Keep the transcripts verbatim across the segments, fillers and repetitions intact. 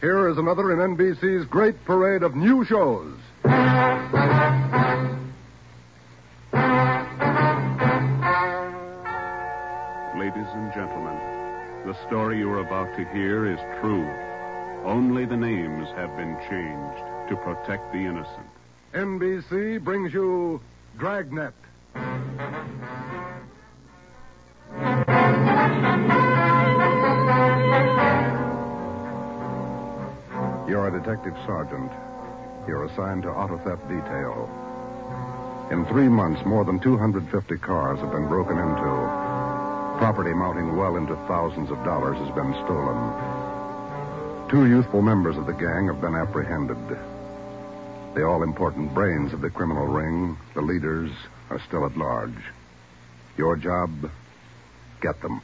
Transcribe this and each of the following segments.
here is another in N B C's great parade of new shows. Ladies and gentlemen, the story you're about to hear is true. Only the names have been changed to protect the innocent. N B C brings you Dragnet. You're a detective sergeant. You're assigned to auto theft detail. In three months, more than two hundred fifty cars have been broken into. Property amounting well into thousands of dollars has been stolen. Two youthful members of the gang have been apprehended. The all-important brains of the criminal ring, the leaders, are still at large. Your job, get them.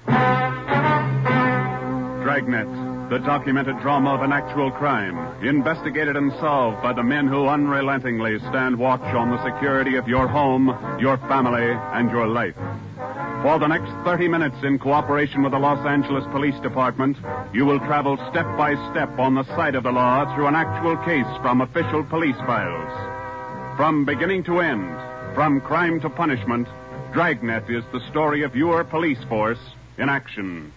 Dragnet, the documented drama of an actual crime, investigated and solved by the men who unrelentingly stand watch on the security of your home, your family, and your life. For the next thirty minutes, in cooperation with the Los Angeles Police Department, you will travel step by step on the side of the law through an actual case from official police files. From beginning to end, from crime to punishment, Dragnet is the story of your police force in action.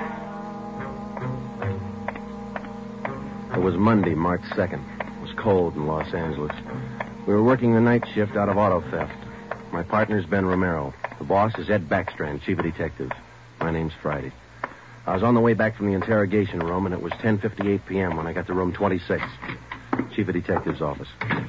It was Monday, March second. It was cold in Los Angeles. We were working the night shift out of auto theft. My partner's Ben Romero. The boss is Ed Backstrand, chief of detectives. My name's Friday. I was on the way back from the interrogation room, and it was ten fifty-eight p.m. when I got to room twenty-six, chief of detectives' office.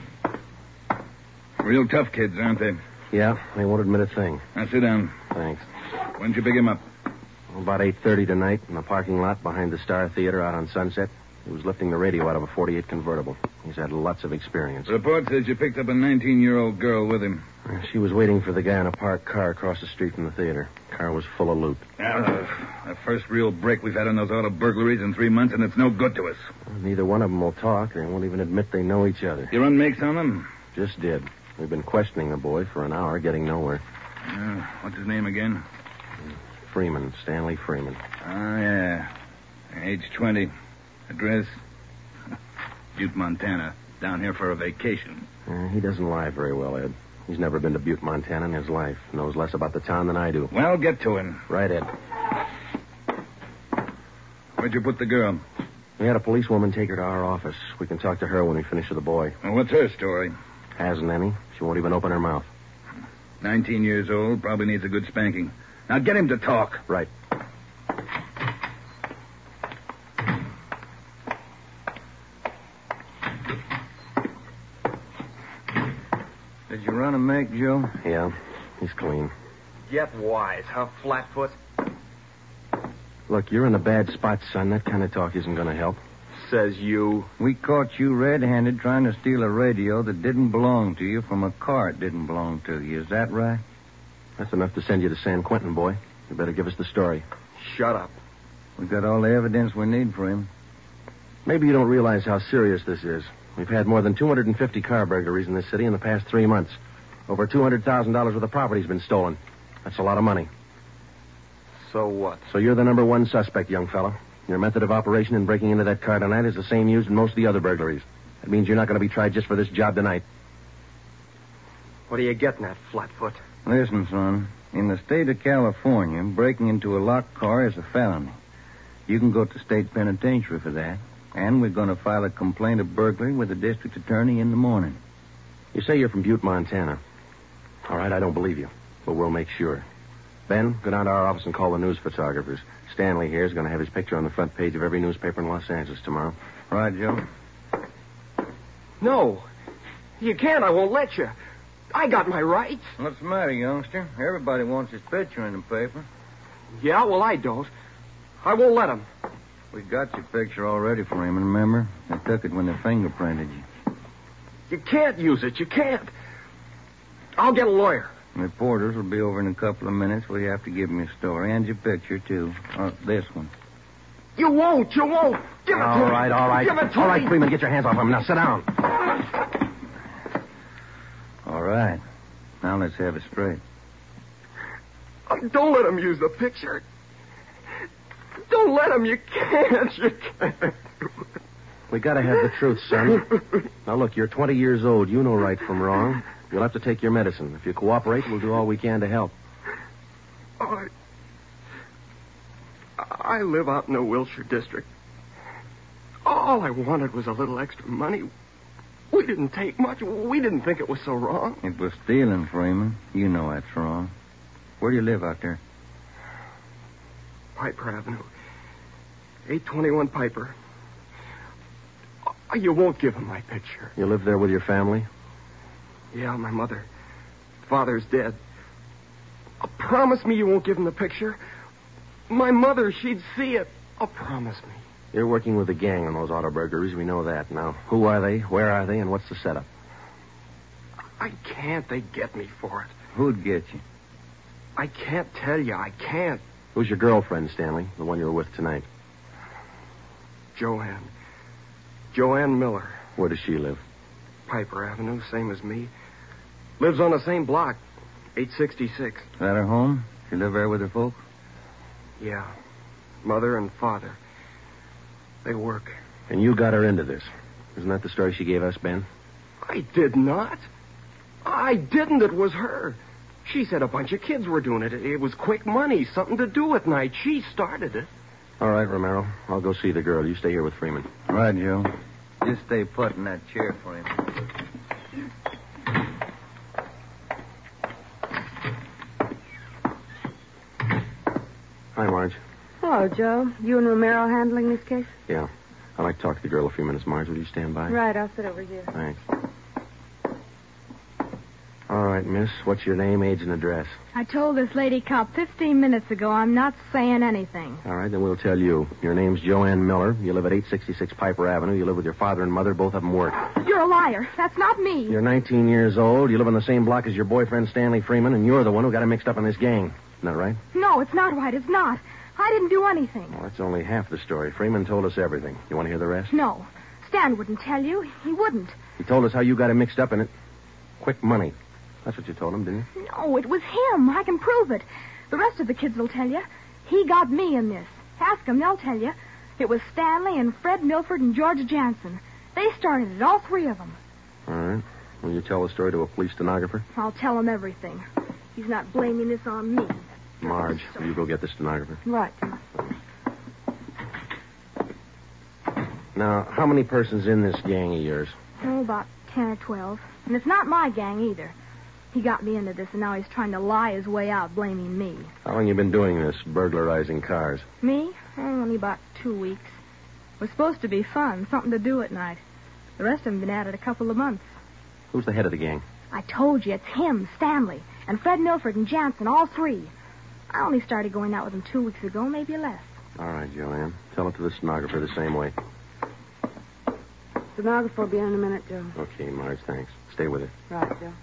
Real tough kids, aren't they? Yeah, they won't admit a thing. Now, sit down. Thanks. When'd you pick him up? About eight thirty tonight in the parking lot behind the Star Theater out on Sunset. He was lifting the radio out of a forty-eight convertible. He's had lots of experience. The report says you picked up a nineteen-year-old girl with him. She was waiting for the guy in a parked car across the street from the theater. Car was full of loot. Uh, the first real break we've had on those auto burglaries in three months, and it's no good to us. Well, neither one of them will talk. They won't even admit they know each other. You run makes on them? Just did. We've been questioning the boy for an hour, getting nowhere. Uh, what's his name again? Freeman, Stanley Freeman. Oh, yeah. Age twenty. Address? Butte, Montana. Down here for a vacation. Uh, he doesn't lie very well, Ed. He's never been to Butte, Montana in his life. Knows less about the town than I do. Well, get to him. Right, Ed. Where'd you put the girl? We had a policewoman take her to our office. We can talk to her when we finish with the boy. Well, what's her story? Hasn't any. She won't even open her mouth. Nineteen years old, probably needs a good spanking. Now get him to talk. Right. Did you run a make, Joe? Yeah, he's clean. Get wise, huh, Flatfoot? Look, you're in a bad spot, son. That kind of talk isn't going to help. Says you. We caught you red-handed trying to steal a radio that didn't belong to you from a car it didn't belong to you. Is that right? That's enough to send you to San Quentin, boy. You better give us the story. Shut up. We've got all the evidence we need for him. Maybe you don't realize how serious this is. We've had more than two hundred fifty car burglaries in this city in the past three months. Over two hundred thousand dollars worth of property's been stolen. That's a lot of money. So what? So you're the number one suspect, young fella. Your method of operation in breaking into that car tonight is the same used in most of the other burglaries. That means you're not going to be tried just for this job tonight. What are you getting at, Flatfoot? Listen, son. In the state of California, breaking into a locked car is a felony. You can go to state penitentiary for that. And we're going to file a complaint of burglary with the district attorney in the morning. You say you're from Butte, Montana. All right, I don't believe you, but we'll make sure. Ben, go down to our office and call the news photographers. Stanley here is going to have his picture on the front page of every newspaper in Los Angeles tomorrow. Right, Joe? No. You can't. I won't let you. I got my rights. What's the matter, youngster? Everybody wants his picture in the paper. Yeah, well, I don't. I won't let him. We got your picture already for him, remember? They took it when they fingerprinted you. You can't use it. You can't. I'll get a lawyer. Reporters will be over in a couple of minutes. We have to give them your story and your picture, too. Uh, this one. You won't. You won't. Give it all to me. All right, all right. Give it to all me. right, Freeman, get your hands off him. Now, sit down. All right. Now let's have it straight. Don't let him use the picture. Don't let him. You can't. You can't. We gotta have the truth, son. Now, look, you're twenty years old. You know right from wrong. You'll have to take your medicine. If you cooperate, we'll do all we can to help. I... I live out in the Wilshire district. All I wanted was a little extra money. We didn't take much. We didn't think it was so wrong. It was stealing, Freeman. You know that's wrong. Where do you live out there? Piper Avenue. eight twenty-one Piper. You won't give him my picture. You live there with your family? Yeah, my mother. Father's dead. Uh, promise me you won't give him the picture. My mother, she'd see it. Oh, promise me. You're working with a gang on those auto burglaries. We know that. Now, who are they? Where are they? And what's the setup? I can't. They get me for it. Who'd get you? I can't tell you. I can't. Who's your girlfriend, Stanley? The one you were with tonight? Joanne. Joanne Miller. Where does she live? Piper Avenue, same as me. Lives on the same block, eight sixty-six. Is that her home? She live there with her folks? Yeah. Mother and father. They work. And you got her into this. Isn't that the story she gave us, Ben? I did not. I didn't. It was her. She said a bunch of kids were doing it. It was quick money, something to do at night. She started it. All right, Romero. I'll go see the girl. You stay here with Freeman. Right, Joe. Just stay put in that chair for him. Hi, Marge. Hello, Joe. You and Romero handling this case? Yeah. I'd like to talk to the girl a few minutes, Marge. Will you stand by? Right, I'll sit over here. Thanks. All right, miss. What's your name, age, and address? I told this lady cop fifteen minutes ago I'm not saying anything. All right, then we'll tell you. Your name's Joanne Miller. You live at eight sixty-six Piper Avenue. You live with your father and mother. Both of them work. You're a liar. That's not me. You're nineteen years old. You live on the same block as your boyfriend, Stanley Freeman, and you're the one who got him mixed up in this gang. Isn't that right? No, it's not right. It's not. I didn't do anything. Well, that's only half the story. Freeman told us everything. You want to hear the rest? No. Stan wouldn't tell you. He wouldn't. He told us how you got him mixed up in it. Quick money. That's what you told him, didn't you? No, it was him. I can prove it. The rest of the kids will tell you. He got me in this. Ask them, they'll tell you. It was Stanley and Fred Milford and George Jansen. They started it, all three of them. All right. Will you tell the story to a police stenographer? I'll tell him everything. He's not blaming this on me. Marge, will you go get the stenographer? Right. Now, how many persons in this gang of yours? Oh, about ten or twelve. And it's not my gang either. He got me into this, and now he's trying to lie his way out, blaming me. How long you been doing this, burglarizing cars? Me? Oh, only about two weeks. It was supposed to be fun, something to do at night. The rest of them been at it a couple of months. Who's the head of the gang? I told you, it's him, Stanley, and Fred Milford and Jansen, all three. I only started going out with them two weeks ago, maybe less. All right, Joanne. Tell it to the stenographer the same way. Stenographer will be in a minute, Joe. Okay, Marge, thanks. Stay with her. Right, Joe.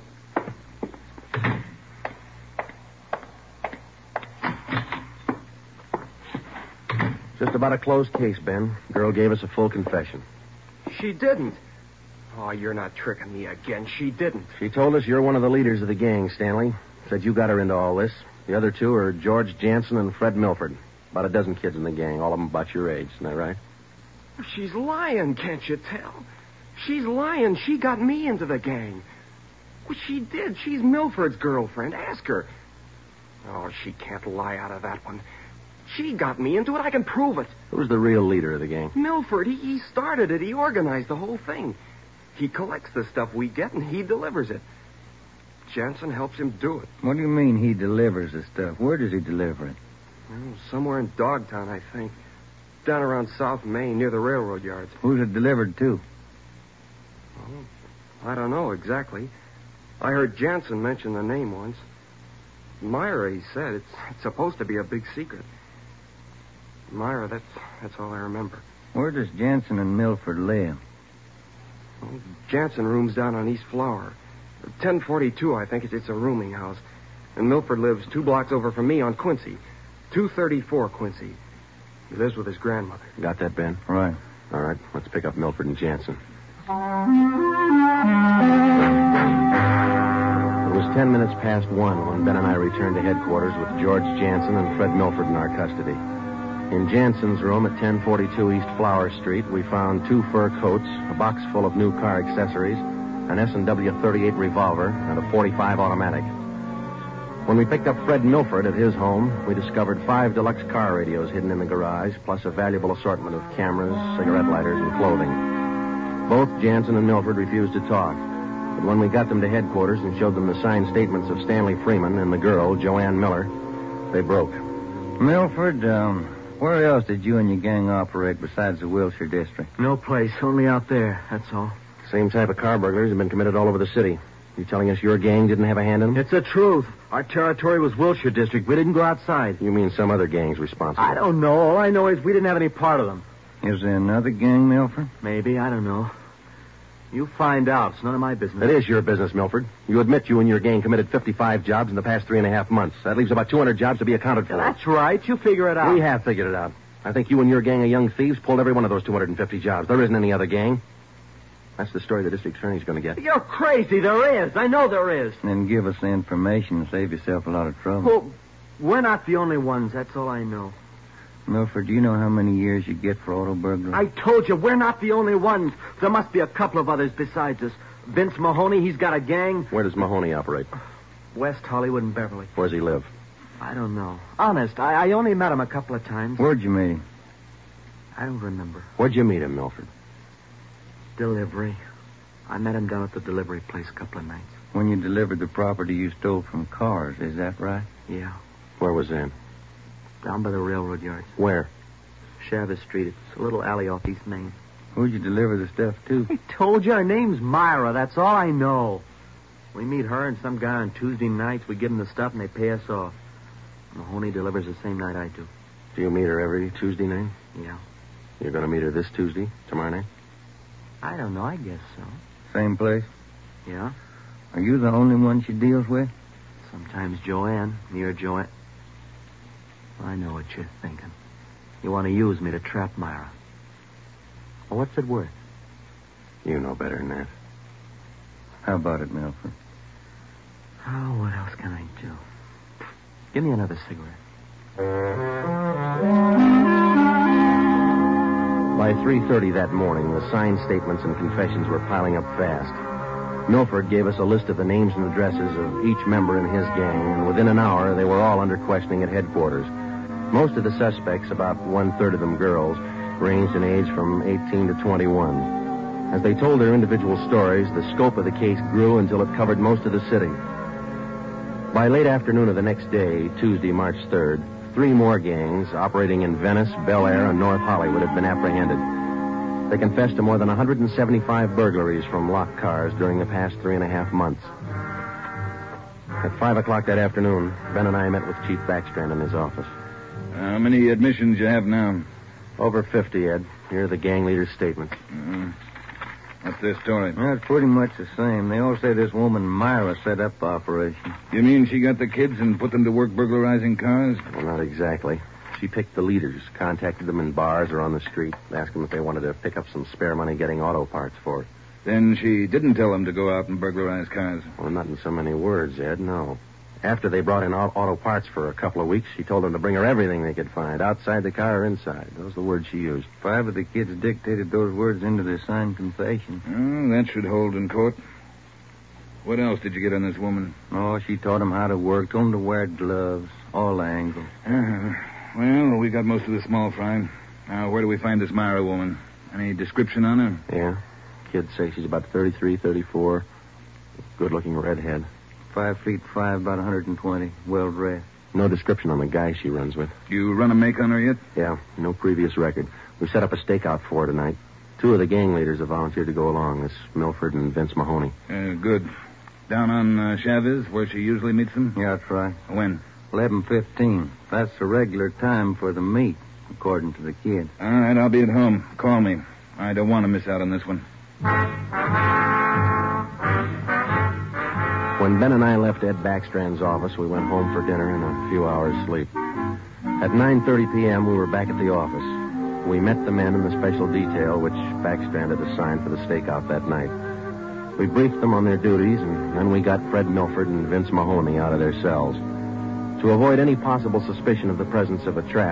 Just about a closed case, Ben. Girl gave us a full confession. She didn't. Oh, you're not tricking me again. She didn't. She told us you're one of the leaders of the gang, Stanley. Said you got her into all this. The other two are George Jansen and Fred Milford. About a dozen kids in the gang, all of them about your age. Isn't that right? She's lying, can't you tell? She's lying. She got me into the gang. Well, she did. She's Milford's girlfriend. Ask her. Oh, she can't lie out of that one. She got me into it. I can prove it. Who's the real leader of the gang? Milford. He, he started it. He organized the whole thing. He collects the stuff we get, and he delivers it. Jansen helps him do it. What do you mean he delivers the stuff? Where does he deliver it? Well, somewhere in Dogtown, I think. Down around South Main, near the railroad yards. Who's it delivered to? Oh, I don't know exactly. I heard Jansen mention the name once. Myra, he said. It's, it's supposed to be a big secret. Myra, that's, that's all I remember. Where does Jansen and Milford live? Well, Jansen rooms down on East Flower. ten forty-two, I think. It's, it's a rooming house. And Milford lives two blocks over from me on Quincy. two thirty-four Quincy. He lives with his grandmother. Got that, Ben? Right. All right, let's pick up Milford and Jansen. It was ten minutes past one when Ben and I returned to headquarters with George Jansen and Fred Milford in our custody. In Jansen's room at ten forty-two East Flower Street, we found two fur coats, a box full of new car accessories, an S and W thirty-eight revolver, and a forty-five automatic. When we picked up Fred Milford at his home, we discovered five deluxe car radios hidden in the garage, plus a valuable assortment of cameras, cigarette lighters, and clothing. Both Jansen and Milford refused to talk, but when we got them to headquarters and showed them the signed statements of Stanley Freeman and the girl, Joanne Miller, they broke. Milford, um, where else did you and your gang operate besides the Wilshire district? No place, only out there, that's all. Same type of car burglaries have been committed all over the city. You telling us your gang didn't have a hand in them? It's the truth. Our territory was Wilshire district. We didn't go outside. You mean some other gang's responsible? I don't know. All I know is we didn't have any part of them. Is there another gang, Milford? Maybe, I don't know. You find out. It's none of my business. It is your business, Milford. You admit you and your gang committed fifty-five jobs in the past three and a half months. That leaves about two hundred jobs to be accounted for. That's right. You figure it out. We have figured it out. I think you and your gang of young thieves pulled every one of those two hundred fifty jobs. There isn't any other gang. That's the story the district attorney's going to get. You're crazy. There is. I know there is. Then give us the information and save yourself a lot of trouble. Well, we're not the only ones. That's all I know. Milford, do you know how many years you get for auto burglary? I told you, we're not the only ones. There must be a couple of others besides us. Vince Mahoney, he's got a gang. Where does Mahoney operate? West Hollywood and Beverly. Where's he live? I don't know. Honest, I, I only met him a couple of times. Where'd you meet him? I don't remember. Where'd you meet him, Milford? Delivery. I met him down at the delivery place a couple of nights. When you delivered the property you stole from Cars, is that right? Yeah. Where was that? Down by the railroad yards. Where? Chavez Street. It's a little alley off East Main. Who'd you deliver the stuff to? I told you, her name's Myra. That's all I know. We meet her and some guy on Tuesday nights. We give them the stuff and they pay us off. Mahoney delivers the same night I do. Do you meet her every Tuesday night? Yeah. You're going to meet her this Tuesday, tomorrow night? I don't know. I guess so. Same place? Yeah. Are you the only one she deals with? Sometimes Joanne. Near Joanne. I know what you're thinking. You want to use me to trap Myra. Well, what's it worth? You know better than that. How about it, Milford? Oh, what else can I do? Give me another cigarette. By three thirty that morning, the signed statements and confessions were piling up fast. Milford gave us a list of the names and addresses of each member in his gang, and within an hour, they were all under questioning at headquarters. Most of the suspects, about one-third of them girls, ranged in age from eighteen to twenty-one. As they told their individual stories, the scope of the case grew until it covered most of the city. By late afternoon of the next day, Tuesday, March third, three more gangs operating in Venice, Bel Air, and North Hollywood had been apprehended. They confessed to more than one hundred seventy-five burglaries from locked cars during the past three and a half months. At five o'clock that afternoon, Ben and I met with Chief Backstrand in his office. How many admissions you have now? Over fifty, Ed. Here are the gang leader's statements. Uh, what's their story? Well, it's pretty much the same. They all say this woman Myra set up the operation. You mean she got the kids and put them to work burglarizing cars? Well, not exactly. She picked the leaders, contacted them in bars or on the street, asked them if they wanted to pick up some spare money getting auto parts for it. Then she didn't tell them to go out and burglarize cars. Well, not in so many words, Ed, no. After they brought in auto parts for a couple of weeks, she told them to bring her everything they could find, outside the car or inside. Those are the words she used. Five of the kids dictated those words into their signed confession. Oh, that should hold in court. What else did you get on this woman? Oh, she taught them how to work, told them to wear gloves, all angles. Uh, well, we got most of the small fry. Now, where do we find this Myra woman? Any description on her? Yeah. Kids say she's about thirty-three, thirty-four. Good-looking redhead. Five feet five, about one hundred twenty. Well-dressed. No description on the guy she runs with. You run a make on her yet? Yeah, no previous record. We set up a stakeout for her tonight. Two of the gang leaders have volunteered to go along. This Milford and Vince Mahoney. Uh, good. Down on uh, Chavez, where she usually meets them? Yeah, that's right. When? eleven fifteen. That's the regular time for the meet, according to the kid. All right, I'll be at home. Call me. I don't want to miss out on this one. When Ben and I left Ed Backstrand's office, we went home for dinner and a few hours' sleep. At nine thirty p.m., we were back at the office. We met the men in the special detail which Backstrand had assigned for the stakeout that night. We briefed them on their duties, and then we got Fred Milford and Vince Mahoney out of their cells. To avoid any possible suspicion of the presence of a trap,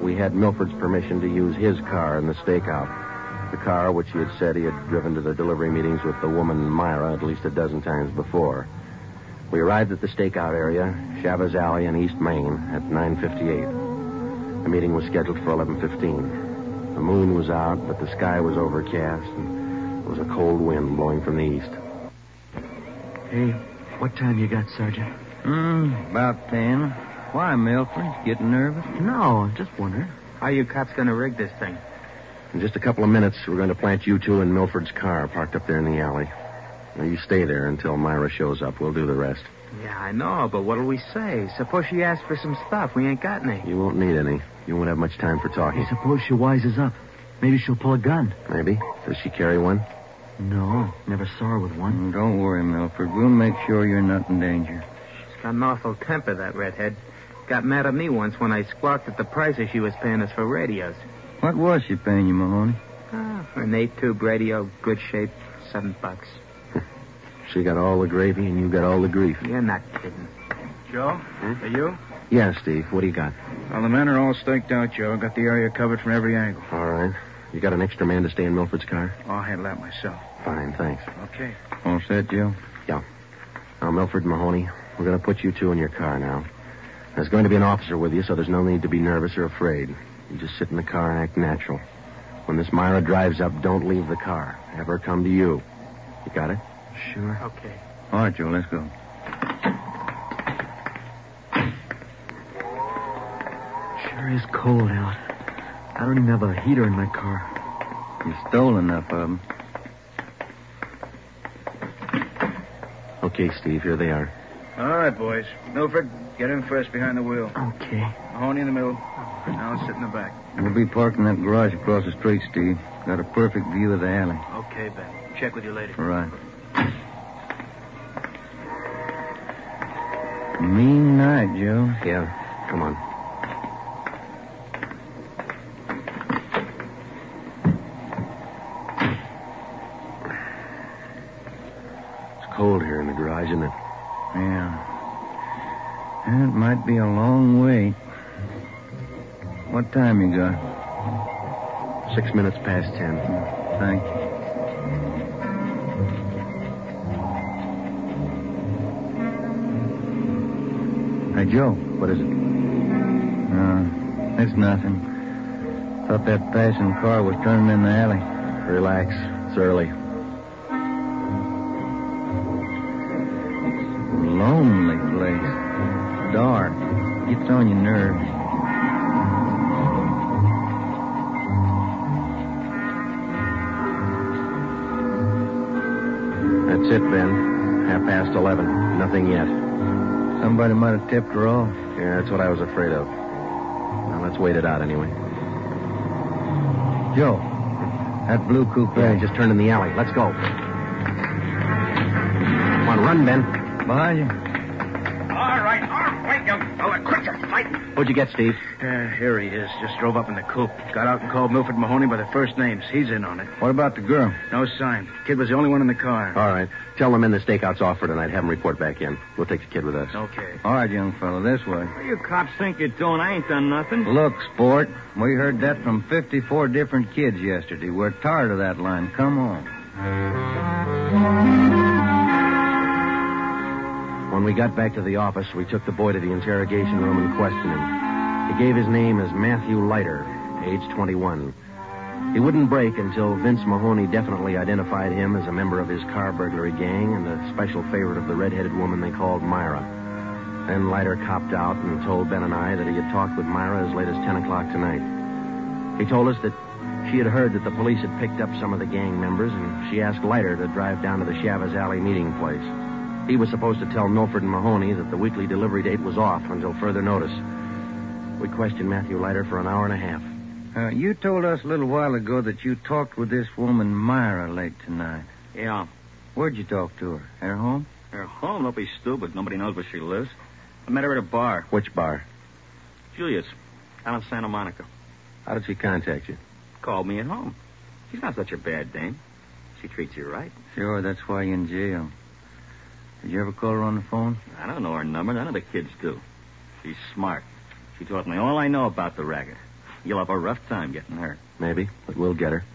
we had Milford's permission to use his car in the stakeout. The car which he had said he had driven to the delivery meetings with the woman Myra at least a dozen times before. We arrived at the stakeout area, Chavez Alley in East Main, at nine fifty-eight. The meeting was scheduled for eleven fifteen. The moon was out, but the sky was overcast, and there was a cold wind blowing from the east. Hey, what time you got, Sergeant? Hmm, about ten. Why, Milford? Getting nervous? No, I'm just wondering. How you cops going to rig this thing? In just a couple of minutes, we're going to plant you two in Milford's car, parked up there in the alley. Now, you stay there until Myra shows up. We'll do the rest. Yeah, I know, but what'll we say? Suppose she asks for some stuff. We ain't got any. You won't need any. You won't have much time for talking. Hey, suppose she wises up. Maybe she'll pull a gun. Maybe. Does she carry one? No, never saw her with one. Mm, don't worry, Milford. We'll make sure you're not in danger. She's got an awful temper, that redhead. Got mad at me once when I squawked at the prices she was paying us for radios. What was she paying you, Mahoney? Ah, for an eight-tube radio, good shape, seven bucks. She got all the gravy and you got all the grief. You're not kidding. Joe? Hmm? Are you? Yeah, Steve. What do you got? Well, the men are all staked out, Joe. Got the area covered from every angle. All right. You got an extra man to stay in Milford's car? I'll handle that myself. Fine, thanks. Okay. All set, Joe? Yeah. Now, Milford and Mahoney, we're going to put you two in your car now. There's going to be an officer with you, so there's no need to be nervous or afraid. You just sit in the car and act natural. When this Myra drives up, don't leave the car. Have her come to you. You got it? Sure. Okay. All right, Joe, let's go. Sure is cold out. I don't even have a heater in my car. You stole enough of them. Okay, Steve, here they are. All right, boys. Milford, get in first behind the wheel. Okay. Mahoney in the middle. Now I'll sit in the back. We'll be parked in that garage across the street, Steve. Got a perfect view of the alley. Okay, Ben. Check with you later. All right. Mean night, Joe. Yeah, come on. It's cold here in the garage, isn't it? Yeah. It might be a long wait. What time you got? Six minutes past ten. Thank you. Hey, Joe. What is it? No, it's nothing. Thought that passing car was turning in the alley. Relax. It's early. Lonely place. Dark. Gets on your nerves. That's it, Ben. Half past eleven. Nothing yet. Somebody might have tipped her off. Yeah, that's what I was afraid of. Now, let's wait it out anyway. Joe, that blue coupe. Yeah, just turned in the alley. Let's go. Come on, run, Ben. Behind you. All right, all right, young fella. Quit your fighting. What'd you get, Steve? Yeah, here he is. Just drove up in the coupe. Got out and called Milford Mahoney by their first names. He's in on it. What about the girl? No sign. Kid was the only one in the car. All right. Tell them in the stakeout's off for tonight. Have them report back in. We'll take the kid with us. Okay. All right, young fella, this way. What do you cops think you're doing? I ain't done nothing. Look, sport, we heard that from fifty-four different kids yesterday. We're tired of that line. Come on. When we got back to the office, we took the boy to the interrogation room and questioned him. He gave his name as Matthew Leiter, age twenty-one. He wouldn't break until Vince Mahoney definitely identified him as a member of his car burglary gang and a special favorite of the red-headed woman they called Myra. Then Leiter copped out and told Ben and I that he had talked with Myra as late as ten o'clock tonight. He told us that she had heard that the police had picked up some of the gang members, and she asked Leiter to drive down to the Chavez Alley meeting place. He was supposed to tell Milford and Mahoney that the weekly delivery date was off until further notice. We questioned Matthew Leiter for an hour and a half. Uh, you told us a little while ago that you talked with this woman, Myra, late tonight. Yeah. Where'd you talk to her? At her home? Her home? Don't be stupid. Nobody knows where she lives. I met her at a bar. Which bar? Julius. Down in Santa Monica. How did she contact you? Called me at home. She's not such a bad dame. She treats you right. Sure, that's why you're in jail. Did you ever call her on the phone? I don't know her number. None of the kids do. She's smart. She taught me all I know about the racket. You'll have a rough time getting her. Maybe, but we'll get her.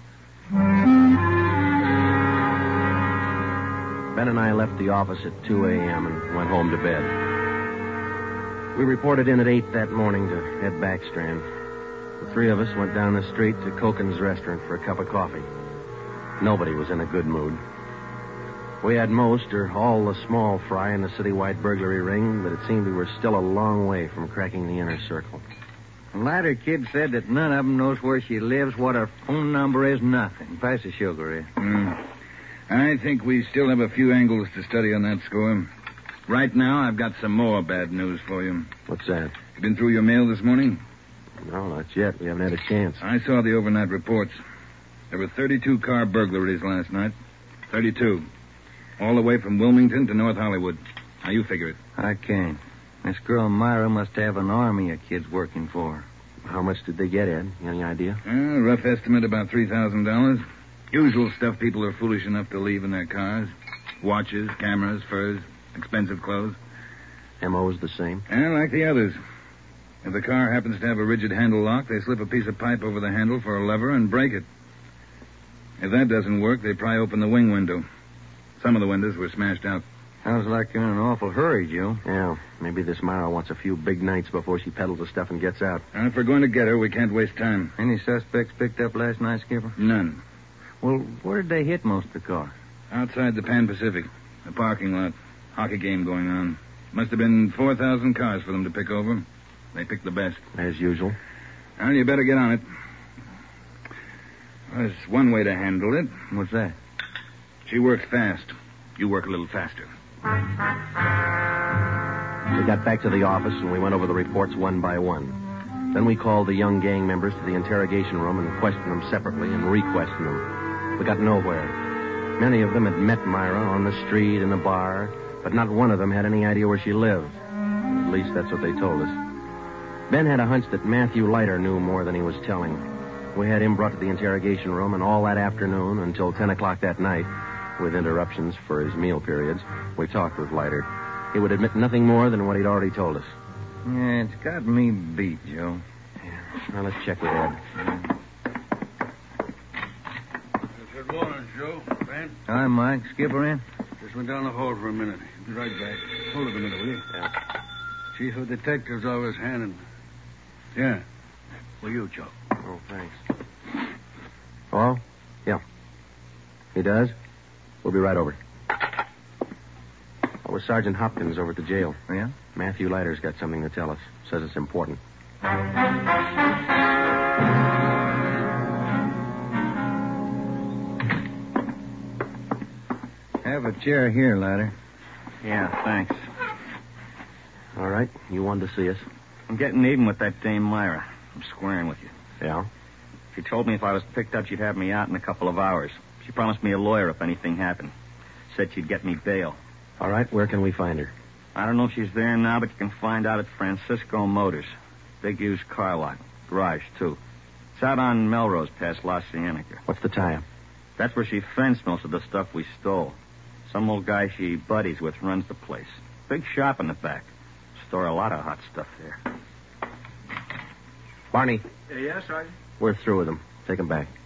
Ben and I left the office at two a.m. and went home to bed. We reported in at eight that morning to Ed Backstrand. The three of us went down the street to Koken's restaurant for a cup of coffee. Nobody was in a good mood. We had most or all the small fry in the citywide burglary ring, but it seemed we were still a long way from cracking the inner circle. The latter kid said that none of them knows where she lives, what her phone number is, nothing. Pass the sugar in. Mm. I think we still have a few angles to study on that score. Right now, I've got some more bad news for you. What's that? You been through your mail this morning? No, not yet. We haven't had a chance. I saw the overnight reports. There were thirty-two car burglaries last night. thirty-two. All the way from Wilmington to North Hollywood. Now, you figure it. I can't. This girl Myra must have an army of kids working for her. How much did they get, Ed? Any idea? Uh, rough estimate, about three thousand dollars. Usual stuff people are foolish enough to leave in their cars. Watches, cameras, furs, expensive clothes. M O's the same? And like the others. If the car happens to have a rigid handle lock, they slip a piece of pipe over the handle for a lever and break it. If that doesn't work, they pry open the wing window. Some of the windows were smashed out. Sounds like you're in an awful hurry, Joe. Yeah, maybe this Myra wants a few big nights before she peddles the stuff and gets out. And if we're going to get her, we can't waste time. Any suspects picked up last night, Skipper? None. Well, where did they hit most of the cars? Outside the Pan Pacific. A parking lot. Hockey game going on. Must have been four thousand cars for them to pick over. They picked the best. As usual. Well, you better get on it. There's one way to handle it. What's that? She works fast. You work a little faster. We got back to the office and we went over the reports one by one. Then we called the young gang members to the interrogation room and questioned them separately and re-questioned them. We got nowhere. Many of them had met Myra on the street, in a bar, but not one of them had any idea where she lived. At least that's what they told us. Ben had a hunch that Matthew Leiter knew more than he was telling. We had him brought to the interrogation room, and all that afternoon until ten o'clock that night, with interruptions for his meal periods, we talked with Leiter. He would admit nothing more than what he'd already told us. Yeah, it's got me beat, Joe. Yeah. Now, let's check with Ed. Good morning, Joe. Ben? Hi, Mike. Skipper in? Just went down the hall for a minute. Be right back. Hold it a minute, will you? Yeah. Chief of Detectives always handing. Yeah. For you, Joe. Oh, thanks. Hello? Yeah. He does? We'll be right over. Oh, we're Sergeant Hopkins over at the jail. Yeah? Matthew Leiter's got something to tell us. Says it's important. Have a chair here, Leiter. Yeah, thanks. All right. You wanted to see us. I'm getting even with that dame Myra. I'm squaring with you. Yeah? She told me if I was picked up, she'd have me out in a couple of hours. She promised me a lawyer if anything happened. Said she'd get me bail. All right. Where can we find her? I don't know if she's there now, but you can find out at Francisco Motors. Big used car lot. Garage, too. It's out on Melrose past La Cienega. What's the tie-up? That's where she fenced most of the stuff we stole. Some old guy she buddies with runs the place. Big shop in the back. Store a lot of hot stuff there. Barney. Uh, yes, Sergeant? We're through with him. Take him back.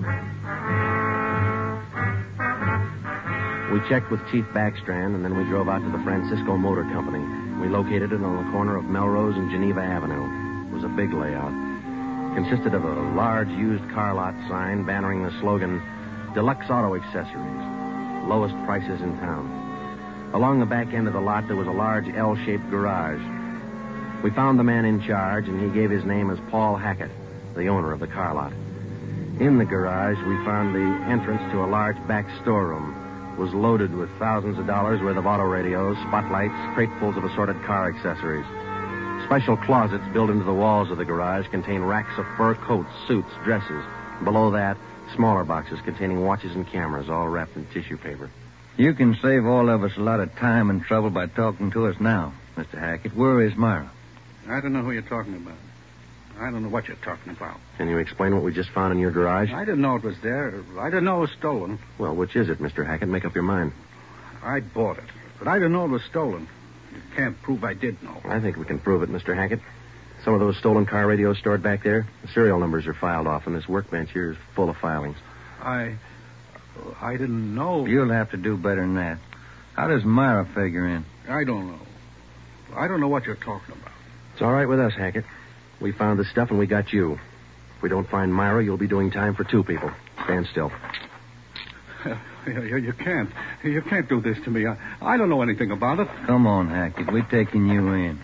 We checked with Chief Backstrand, and then we drove out to the Francisco Motor Company. We located it on the corner of Melrose and Geneva Avenue. It was a big layout. It consisted of a large used car lot sign bannering the slogan, Deluxe Auto Accessories, lowest prices in town. Along the back end of the lot, there was a large L-shaped garage. We found the man in charge, and he gave his name as Paul Hackett, the owner of the car lot. In the garage, we found the entrance to a large back storeroom. It was loaded with thousands of dollars worth of auto radios, spotlights, cratefuls of assorted car accessories. Special closets built into the walls of the garage contain racks of fur coats, suits, dresses. Below that, smaller boxes containing watches and cameras, all wrapped in tissue paper. You can save all of us a lot of time and trouble by talking to us now, Mister Hackett. Where is Myra? I don't know who you're talking about. I don't know what you're talking about. Can you explain what we just found in your garage? I didn't know it was there. I didn't know it was stolen. Well, which is it, Mister Hackett? Make up your mind. I bought it, but I didn't know it was stolen. You can't prove I did know. I think we can prove it, Mister Hackett. Some of those stolen car radios stored back there, the serial numbers are filed off, and this workbench here is full of filings. I... I didn't know. You'll have to do better than that. How does Myra figure in? I don't know. I don't know what you're talking about. It's all right with us, Hackett. We found the stuff and we got you. If we don't find Myra, you'll be doing time for two people. Stand still. You, you, you can't. You can't do this to me. I, I don't know anything about it. Come on, Hackett. We're taking you in.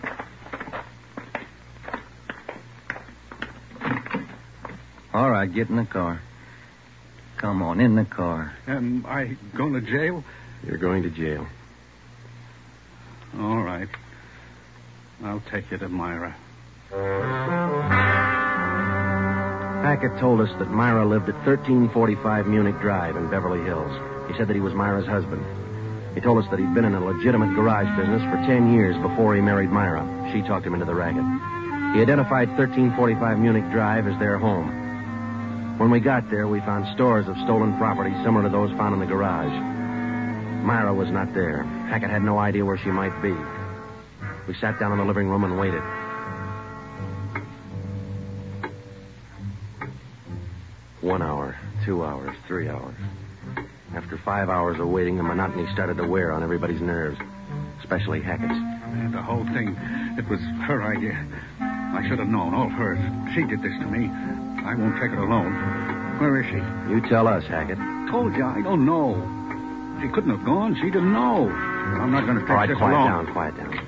All right, get in the car. Come on, in the car. Am I going to jail? You're going to jail. All right. I'll take you to Myra. Hackett told us that Myra lived at thirteen forty-five Munich Drive in Beverly Hills. He said that he was Myra's husband. He told us that he'd been in a legitimate garage business for ten years before he married Myra. She talked him into the racket. He identified thirteen forty-five Munich Drive as their home. When we got there, we found stores of stolen property similar to those found in the garage. Myra was not there. Hackett had no idea where she might be. We sat down in the living room and waited. One hour, two hours, three hours. After five hours of waiting, the monotony started to wear on everybody's nerves, especially Hackett's. And the whole thing, it was her idea. I should have known, all hers. She did this to me. I won't take it alone. Where is she? You tell us, Hackett. Told you, I don't know. She couldn't have gone. She didn't know. I'm not going to take All right, this quiet alone. down, quiet down.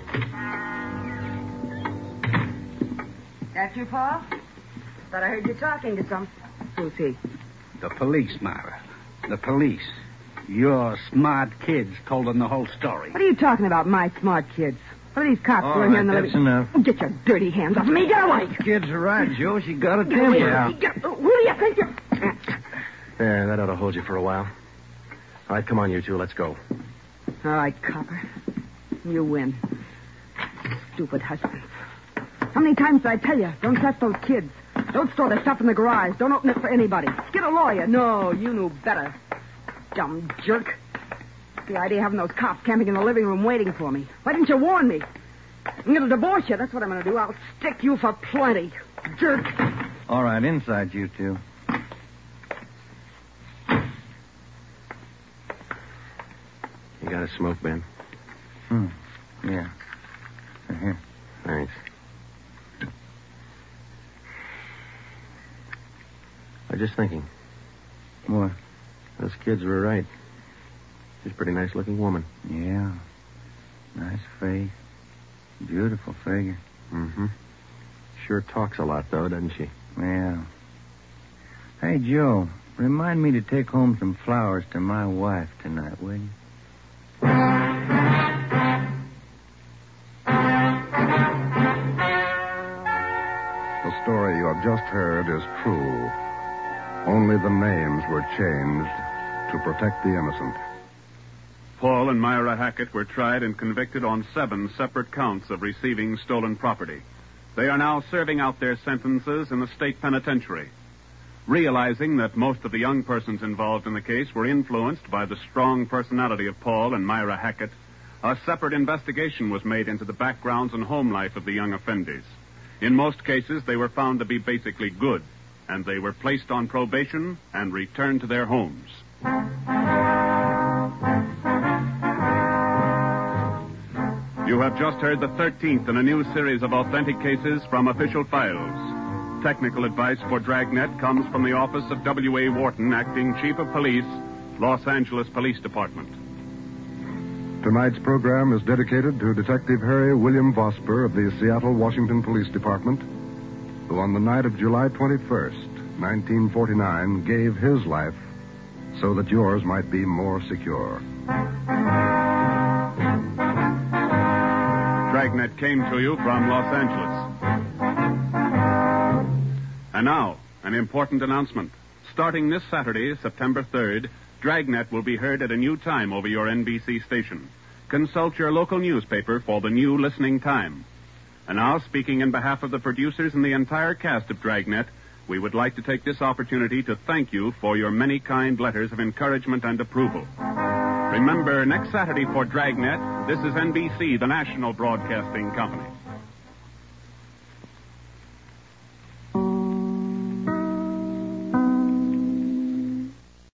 That you, Paul? Thought I heard you talking to some. Who's he? The police, Myra. The police. Your smart kids told them the whole story. What are you talking about, my smart kids? What are these cops All doing right, here in the that's living... enough. Oh, get your dirty hands off me. Get away. Kids are right, Joe. She got a Get away. temper. Get- Who do you think you're... There, that ought to hold you for a while. All right, come on, you two. Let's go. All right, copper. You win. Stupid husbands. How many times did I tell you? Don't trust those kids. Don't store their stuff in the garage. Don't open it for anybody. Get a lawyer. No, you knew better. Dumb jerk. The idea of having those cops camping in the living room waiting for me. Why didn't you warn me? I'm going to divorce you. That's what I'm going to do. I'll stick you for plenty. Jerk. All right, inside you two. You got a smoke, Ben? Hmm. Yeah. Here. Thanks. I was just thinking. What? Those kids were right. She's a pretty nice-looking woman. Yeah. Nice face. Beautiful figure. Mm-hmm. Sure talks a lot, though, doesn't she? Yeah. Hey, Joe, remind me to take home some flowers to my wife tonight, will you? The story you have just heard is true. Only the names were changed to protect the innocent. Paul and Myra Hackett were tried and convicted on seven separate counts of receiving stolen property. They are now serving out their sentences in the state penitentiary. Realizing that most of the young persons involved in the case were influenced by the strong personality of Paul and Myra Hackett, a separate investigation was made into the backgrounds and home life of the young offenders. In most cases, they were found to be basically good, and they were placed on probation and returned to their homes. You have just heard the thirteenth in a new series of authentic cases from official files. Technical advice for Dragnet comes from the office of W A. Wharton, Acting Chief of Police, Los Angeles Police Department. Tonight's program is dedicated to Detective Harry William Vosper of the Seattle, Washington Police Department, who on the night of July twenty-first, nineteen forty-nine, gave his life so that yours might be more secure. Dragnet came to you from Los Angeles. And now, an important announcement. Starting this Saturday, September third, Dragnet will be heard at a new time over your N B C station. Consult your local newspaper for the new listening time. And now, speaking in behalf of the producers and the entire cast of Dragnet, we would like to take this opportunity to thank you for your many kind letters of encouragement and approval. Remember, next Saturday for Dragnet, this is N B C, the national broadcasting company.